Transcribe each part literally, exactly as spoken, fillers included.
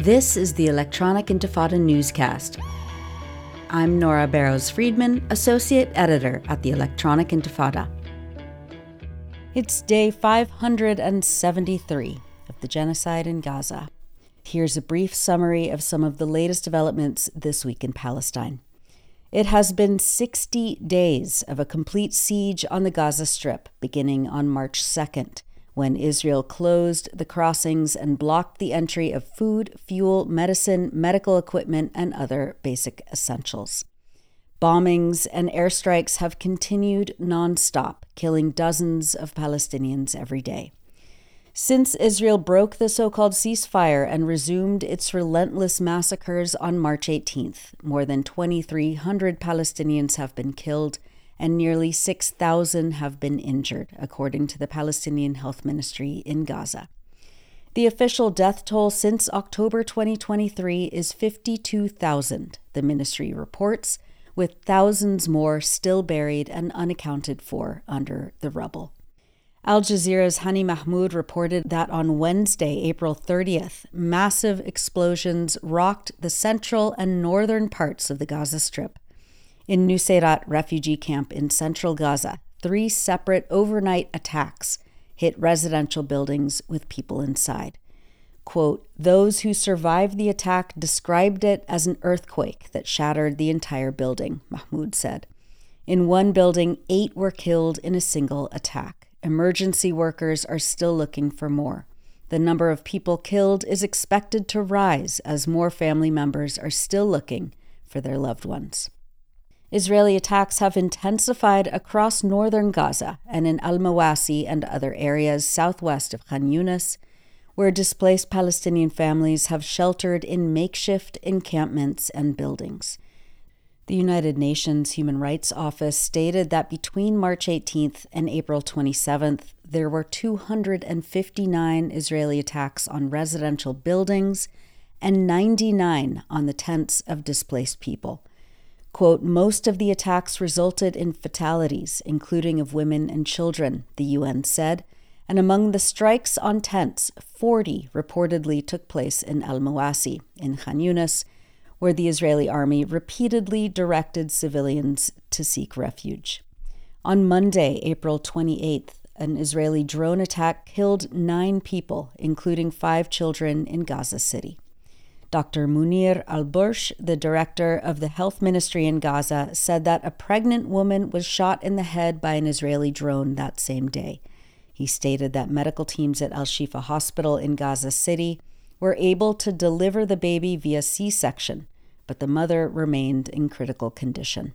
This is the Electronic Intifada newscast. I'm Nora Barrows-Friedman, Associate Editor at the Electronic Intifada. It's day five hundred seventy-three of the genocide in Gaza. Here's a brief summary of some of the latest developments this week in Palestine. It has been sixty days of a complete siege on the Gaza Strip, beginning on March second, when Israel closed the crossings and blocked the entry of food, fuel, medicine, medical equipment, and other basic essentials. Bombings and airstrikes have continued nonstop, killing dozens of Palestinians every day. Since Israel broke the so-called ceasefire and resumed its relentless massacres on March eighteenth, more than twenty-three hundred Palestinians have been killed and nearly six thousand have been injured, according to the Palestinian Health Ministry in Gaza. The official death toll since October twenty twenty-three is fifty-two thousand, the ministry reports, with thousands more still buried and unaccounted for under the rubble. Al Jazeera's Hani Mahmoud reported that on Wednesday, April thirtieth, massive explosions rocked the central and northern parts of the Gaza Strip. In Nuseirat refugee camp in central Gaza, three separate overnight attacks hit residential buildings with people inside. Quote, those who survived the attack described it as an earthquake that shattered the entire building, Mahmoud said. In one building, eight were killed in a single attack. Emergency workers are still looking for more. The number of people killed is expected to rise as more family members are still looking for their loved ones. Israeli attacks have intensified across northern Gaza and in Al-Mawasi and other areas southwest of Khan Yunis, where displaced Palestinian families have sheltered in makeshift encampments and buildings. The United Nations Human Rights Office stated that between March eighteenth and April twenty-seventh, there were two hundred fifty-nine Israeli attacks on residential buildings and ninety-nine on the tents of displaced people. Quote, most of the attacks resulted in fatalities, including of women and children, the U N said, and among the strikes on tents, forty reportedly took place in Al-Mawasi, in Khan Yunis, where the Israeli army repeatedly directed civilians to seek refuge. On Monday, April twenty-eighth, an Israeli drone attack killed nine people, including five children in Gaza City. Doctor Munir Al-Bursh, the director of the health ministry in Gaza, said that a pregnant woman was shot in the head by an Israeli drone that same day. He stated that medical teams at Al-Shifa Hospital in Gaza City were able to deliver the baby via C-section, but the mother remained in critical condition.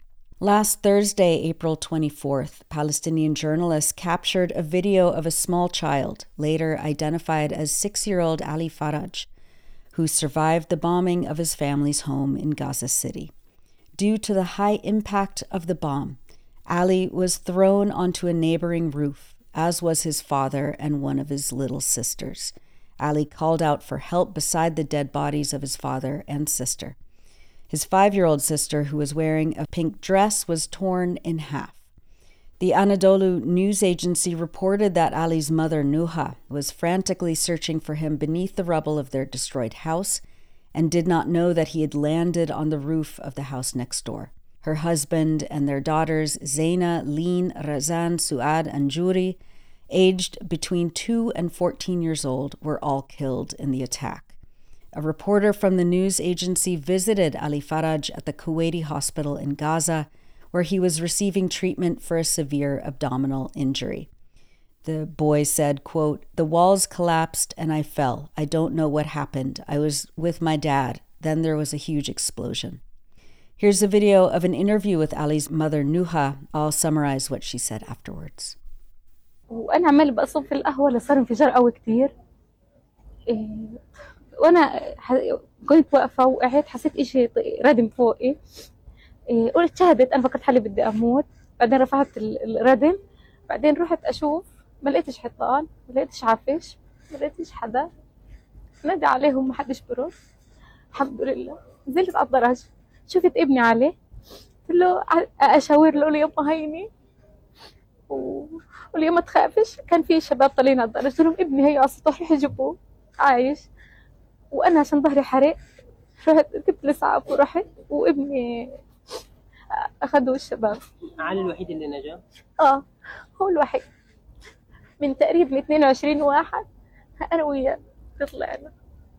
Last Thursday, April twenty-fourth, Palestinian journalists captured a video of a small child, later identified as six-year-old Ali Faraj, who survived the bombing of his family's home in Gaza City. Due to the high impact of the bomb, Ali was thrown onto a neighboring roof, as was his father and one of his little sisters. Ali called out for help beside the dead bodies of his father and sister. His five-year-old sister, who was wearing a pink dress, was torn in half. The Anadolu news agency reported that Ali's mother, Nuha, was frantically searching for him beneath the rubble of their destroyed house and did not know that he had landed on the roof of the house next door. Her husband and their daughters, Zaina, Leen, Razan, Suad, and Juri, aged between two and fourteen years old, were all killed in the attack. A reporter from the news agency visited Ali Faraj at the Kuwaiti hospital in Gaza, where he was receiving treatment for a severe abdominal injury. The boy said, quote, the walls collapsed and I fell. I don't know what happened. I was with my dad. Then there was a huge explosion. Here's a video of an interview with Ali's mother, Nuha. I'll summarize what she said afterwards. وأنا عمال بقصب في القهوة لصار انفجار قوي كتير. وأنا كنت واقفة وقعت حسيت إشي ردم فوقي. قلت شهدت أنا فكرت حالي بدي أموت. بعدين رفعت الردم. بعدين رحت أشوف ما لقيتش حيطان، ما لقيتش عفش، ما لقيتش حدا. نادي عليهم ما حدش برد. الحمد لله نزلت على الدرج شفت ابني عليه. قلت له أشاور له يا أمه هيني. واليوم ما تخافش. كان في شباب طالعين على الدرج قلت لهم ابني هي على السطح يحجبوه عايش. وأنا عشان ظهري حرق رحت جبت الإسعاف ورحت، وابني أخذوه الشباب. علي الوحيد اللي نجا؟ آه هو الوحيد من تقريبا اثنين وعشرين واحد، أنا وياه طلعنا.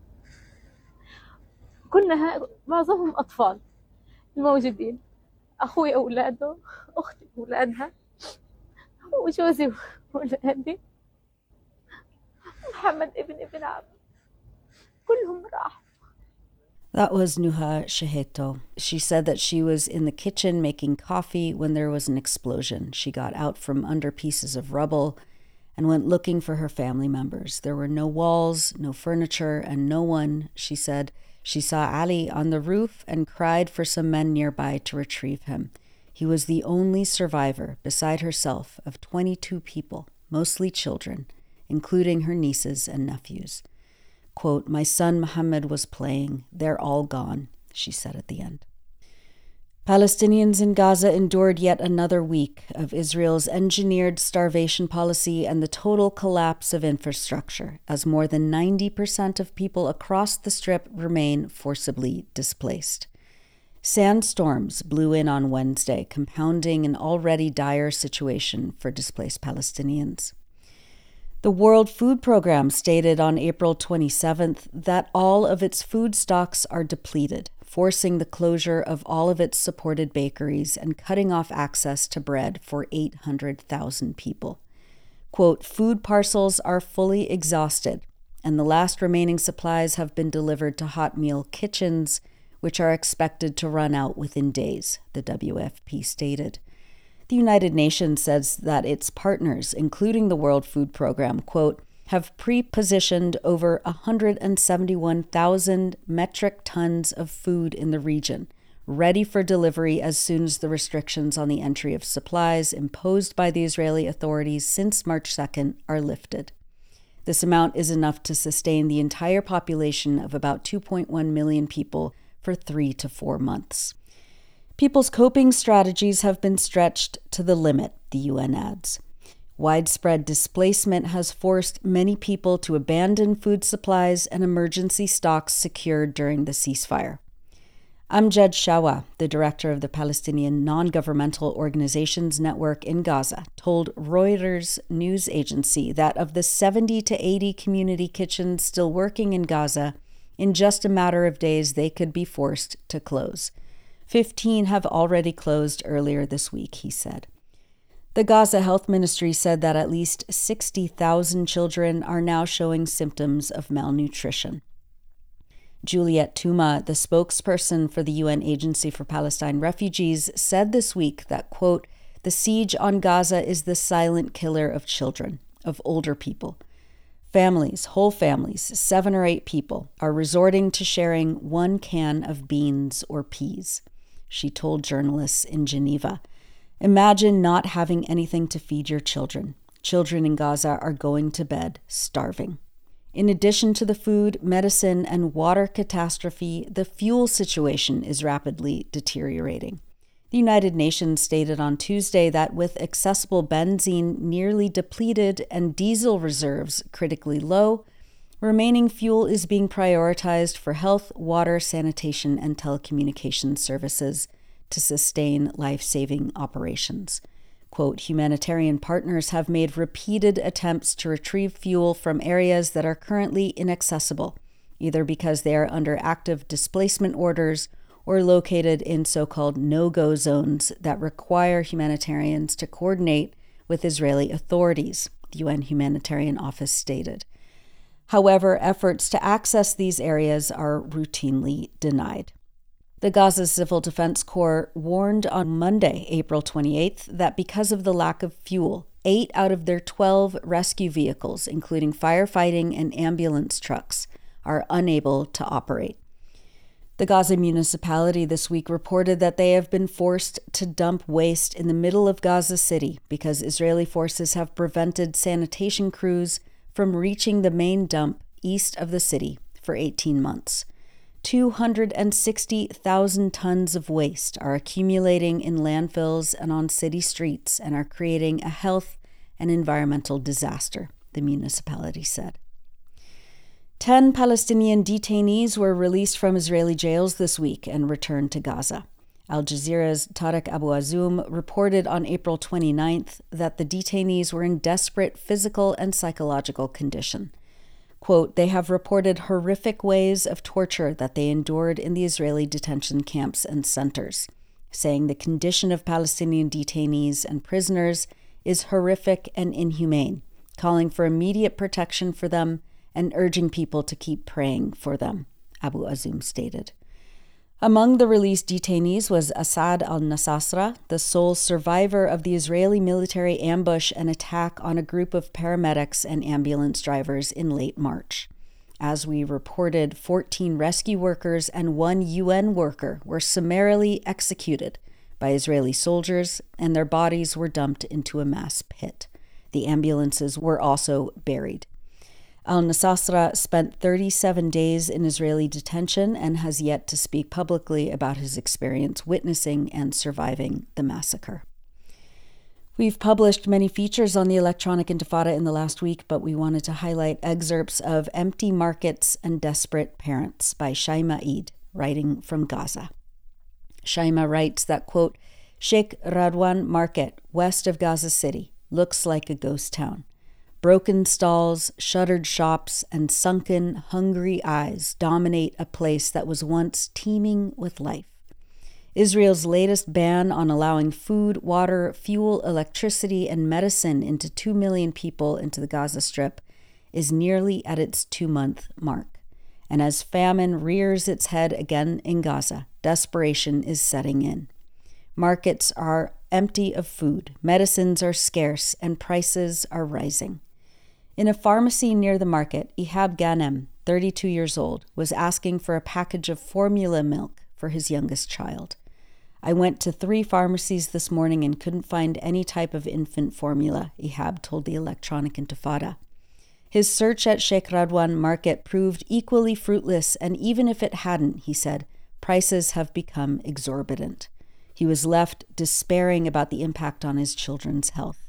كنا معظمهم أطفال الموجودين، أخوي أولاده، أختي أولادها، وجوزي وأولادي، محمد ابن ابن عم، كلهم راحوا. That was Nuha Sheheto. She said that she was in the kitchen making coffee when there was an explosion. She got out from under pieces of rubble and went looking for her family members. There were no walls, no furniture, and no one, she said. She saw Ali on the roof and cried for some men nearby to retrieve him. He was the only survivor, beside herself, of twenty-two people, mostly children, including her nieces and nephews. Quote, "My son Muhammad was playing. They're all gone," she said at the end. Palestinians in Gaza endured yet another week of Israel's engineered starvation policy and the total collapse of infrastructure, as more than ninety percent of people across the Strip remain forcibly displaced. Sandstorms blew in on Wednesday, compounding an already dire situation for displaced Palestinians. The World Food Programme stated on April twenty-seventh that all of its food stocks are depleted, forcing the closure of all of its supported bakeries and cutting off access to bread for eight hundred thousand people. Quote, "Food parcels are fully exhausted, and the last remaining supplies have been delivered to hot meal kitchens, which are expected to run out within days," the W F P stated. The United Nations says that its partners, including the World Food Programme, quote, have pre-positioned over one hundred seventy-one thousand metric tons of food in the region, ready for delivery as soon as the restrictions on the entry of supplies imposed by the Israeli authorities since March second are lifted. This amount is enough to sustain the entire population of about two point one million people for three to four months. People's coping strategies have been stretched to the limit, the U N adds. Widespread displacement has forced many people to abandon food supplies and emergency stocks secured during the ceasefire. Amjad Shawa, the director of the Palestinian Non-Governmental Organizations Network in Gaza, told Reuters news agency that of the seventy to eighty community kitchens still working in Gaza, in just a matter of days they could be forced to close. Fifteen have already closed earlier this week, he said. The Gaza Health Ministry said that at least sixty thousand children are now showing symptoms of malnutrition. Juliet Touma, the spokesperson for the U N Agency for Palestine Refugees, said this week that, quote, "The siege on Gaza is the silent killer of children, of older people. Families, whole families, seven or eight people, are resorting to sharing one can of beans or peas," she told journalists in Geneva. "Imagine not having anything to feed your children. Children in Gaza are going to bed starving." In addition to the food, medicine, and water catastrophe, the fuel situation is rapidly deteriorating. The United Nations stated on Tuesday that with accessible benzene nearly depleted and diesel reserves critically low, remaining fuel is being prioritized for health, water, sanitation, and telecommunications services to sustain life-saving operations. Quote, "Humanitarian partners have made repeated attempts to retrieve fuel from areas that are currently inaccessible, either because they are under active displacement orders or located in so-called no-go zones that require humanitarians to coordinate with Israeli authorities," the U N Humanitarian Office stated. However, efforts to access these areas are routinely denied. The Gaza Civil Defense Corps warned on Monday, April twenty-eighth, that because of the lack of fuel, eight out of their twelve rescue vehicles, including firefighting and ambulance trucks, are unable to operate. The Gaza municipality this week reported that they have been forced to dump waste in the middle of Gaza City because Israeli forces have prevented sanitation crews from reaching the main dump east of the city for eighteen months. two hundred sixty thousand tons of waste are accumulating in landfills and on city streets and are creating a health and environmental disaster, the municipality said. Ten Palestinian detainees were released from Israeli jails this week and returned to Gaza. Al Jazeera's Tarek Abu Azoum reported on April twenty-ninth that the detainees were in desperate physical and psychological condition. Quote, they have reported horrific ways of torture that they endured in the Israeli detention camps and centers, saying the condition of Palestinian detainees and prisoners is horrific and inhumane, calling for immediate protection for them and urging people to keep praying for them, Abu Azoum stated. Among the released detainees was Asad al-Nasasra, the sole survivor of the Israeli military ambush and attack on a group of paramedics and ambulance drivers in late March. As we reported, fourteen rescue workers and one U N worker were summarily executed by Israeli soldiers, and their bodies were dumped into a mass pit. The ambulances were also buried. Al-Nasasra spent thirty-seven days in Israeli detention and has yet to speak publicly about his experience witnessing and surviving the massacre. We've published many features on the Electronic Intifada in the last week, but we wanted to highlight excerpts of Empty Markets and Desperate Parents by Shaima Eid, writing from Gaza. Shaima writes that, quote, Sheikh Radwan Market, west of Gaza City, looks like a ghost town. Broken stalls, shuttered shops, and sunken, hungry eyes dominate a place that was once teeming with life. Israel's latest ban on allowing food, water, fuel, electricity, and medicine into two million people into the Gaza Strip is nearly at its two-month mark. And as famine rears its head again in Gaza, desperation is setting in. Markets are empty of food, medicines are scarce, and prices are rising. In a pharmacy near the market, Ihab Ghanem, thirty-two years old, was asking for a package of formula milk for his youngest child. I went to three pharmacies this morning and couldn't find any type of infant formula, Ihab told the Electronic Intifada. His search at Sheikh Radwan Market proved equally fruitless, and even if it hadn't, he said, prices have become exorbitant. He was left despairing about the impact on his children's health.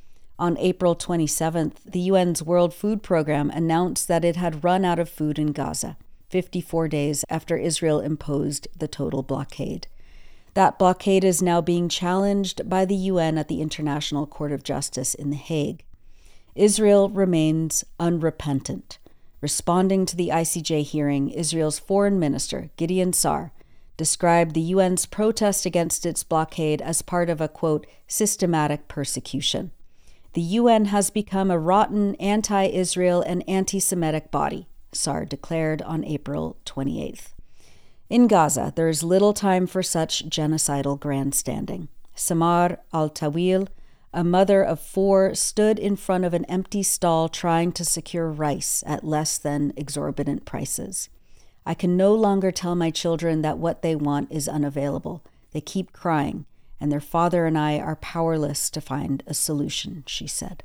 On April twenty-seventh, the U N's World Food Program announced that it had run out of food in Gaza, fifty-four days after Israel imposed the total blockade. That blockade is now being challenged by the U N at the International Court of Justice in The Hague. Israel remains unrepentant. Responding to the I C J hearing, Israel's Foreign Minister, Gideon Sa'ar, described the U N's protest against its blockade as part of a, quote, systematic persecution. The U N has become a rotten anti-Israel and anti-Semitic body, Sa'ar declared on April twenty-eighth. In Gaza, there is little time for such genocidal grandstanding. Samar al-Tawil, a mother of four, stood in front of an empty stall trying to secure rice at less than exorbitant prices. I can no longer tell my children that what they want is unavailable. They keep crying, and their father and I are powerless to find a solution, she said.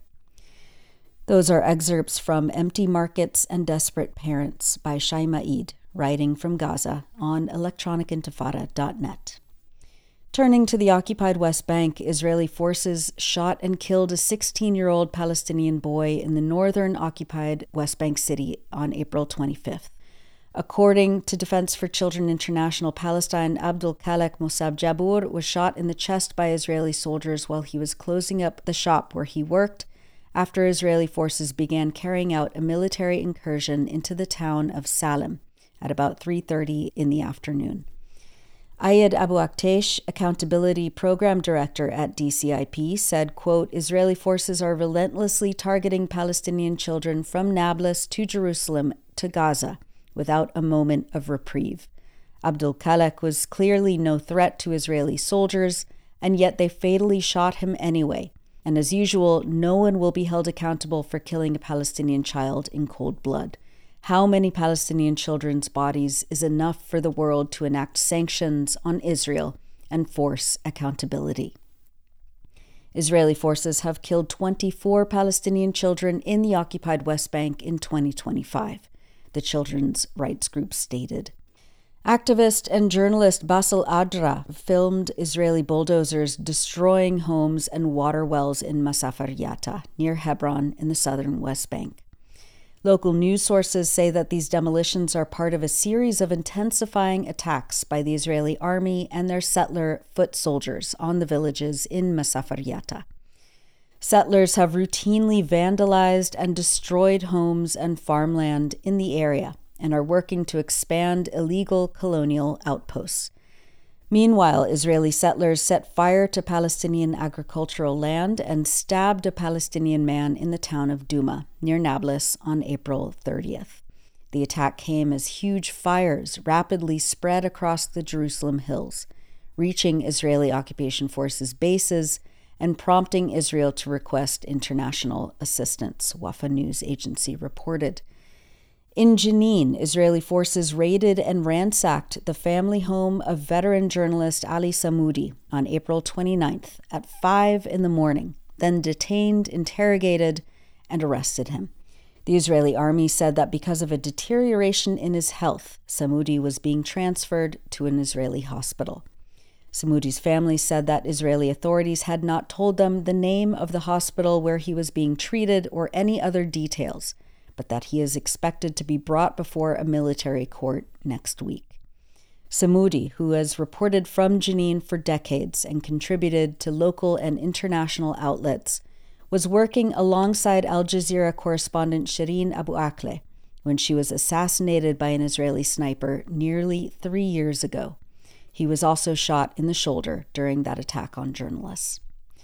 Those are excerpts from Empty Markets and Desperate Parents by Shaima Eid, writing from Gaza on electronic intifada dot net. Turning to the occupied West Bank, Israeli forces shot and killed a sixteen-year-old Palestinian boy in the northern occupied West Bank city on April twenty-fifth. According to Defense for Children International Palestine, Abdul Khalek Musab Jabur was shot in the chest by Israeli soldiers while he was closing up the shop where he worked after Israeli forces began carrying out a military incursion into the town of Salem at about three thirty in the afternoon. Ayed Abu Aktesh, Accountability Program Director at D C I P, said, quote, Israeli forces are relentlessly targeting Palestinian children from Nablus to Jerusalem to Gaza without a moment of reprieve. Abdul Khalek was clearly no threat to Israeli soldiers, and yet they fatally shot him anyway. And as usual, no one will be held accountable for killing a Palestinian child in cold blood. How many Palestinian children's bodies is enough for the world to enact sanctions on Israel and force accountability? Israeli forces have killed twenty-four Palestinian children in the occupied West Bank in twenty twenty-five, the children's rights group stated. Activist and journalist Bassel Adra filmed Israeli bulldozers destroying homes and water wells in Masafar Yatta, near Hebron in the southern West Bank. Local news sources say that these demolitions are part of a series of intensifying attacks by the Israeli army and their settler foot soldiers on the villages in Masafer Settlers have routinely vandalized and destroyed homes and farmland in the area and are working to expand illegal colonial outposts. Meanwhile, Israeli settlers set fire to Palestinian agricultural land and stabbed a Palestinian man in the town of Duma, near Nablus, on April thirtieth. The attack came as huge fires rapidly spread across the Jerusalem hills, reaching Israeli occupation forces bases and prompting Israel to request international assistance, Wafa news agency reported. In Jenin, Israeli forces raided and ransacked the family home of veteran journalist Ali Samoudi on April twenty-ninth at five in the morning, then detained, interrogated, and arrested him. The Israeli army said that because of a deterioration in his health, Samoudi was being transferred to an Israeli hospital. Samoudi's family said that Israeli authorities had not told them the name of the hospital where he was being treated or any other details, but that he is expected to be brought before a military court next week. Samoudi, who has reported from Jenin for decades and contributed to local and international outlets, was working alongside Al Jazeera correspondent Shireen Abu Akleh when she was assassinated by an Israeli sniper nearly three years ago. He was also shot in the shoulder during that attack on journalists.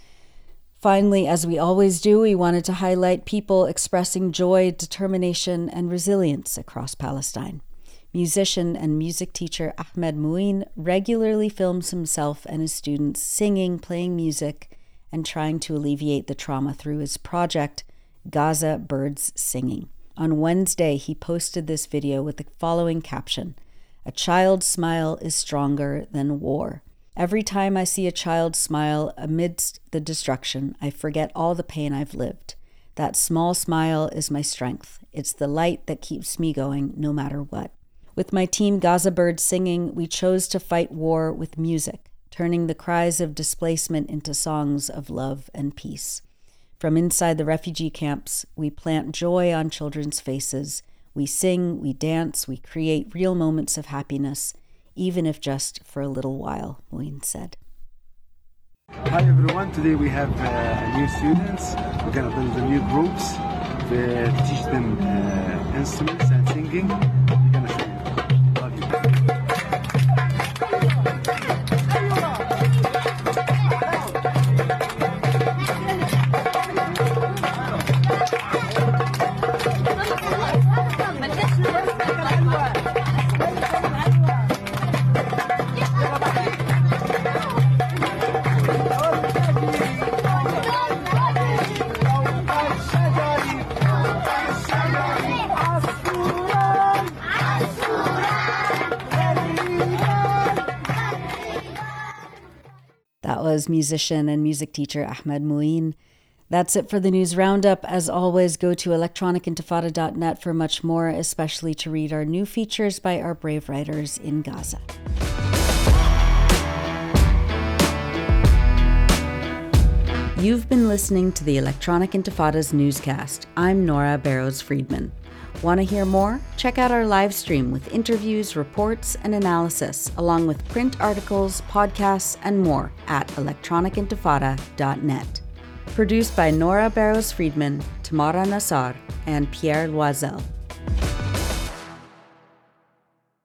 Finally, as we always do, we wanted to highlight people expressing joy, determination, and resilience across Palestine. Musician and music teacher Ahmed Mouin regularly films himself and his students singing, playing music, and trying to alleviate the trauma through his project, Gaza Birds Singing. On Wednesday, he posted this video with the following caption: "A child's smile is stronger than war. Every time I see a child smile amidst the destruction, I forget all the pain I've lived. That small smile is my strength. It's the light that keeps me going no matter what." With my team Gaza Birds Singing, we chose to fight war with music, turning the cries of displacement into songs of love and peace. From inside the refugee camps, we plant joy on children's faces. We sing, we dance, we create real moments of happiness, even if just for a little while, Mouin said. Hi everyone, today we have uh, new students. We're going to build the new groups to teach them uh, instruments and singing. We're going to show you. Love you. That was musician and music teacher Ahmed Mouin. That's it for the news roundup. As always, go to electronic intifada dot net for much more, especially to read our new features by our brave writers in Gaza. You've been listening to the Electronic Intifada's newscast. I'm Nora Barrows-Friedman. Want to hear more? Check out our live stream with interviews, reports, and analysis, along with print articles, podcasts, and more at electronic intifada dot net. Produced by Nora Barrows-Friedman, Tamara Nassar, and Pierre Loisel.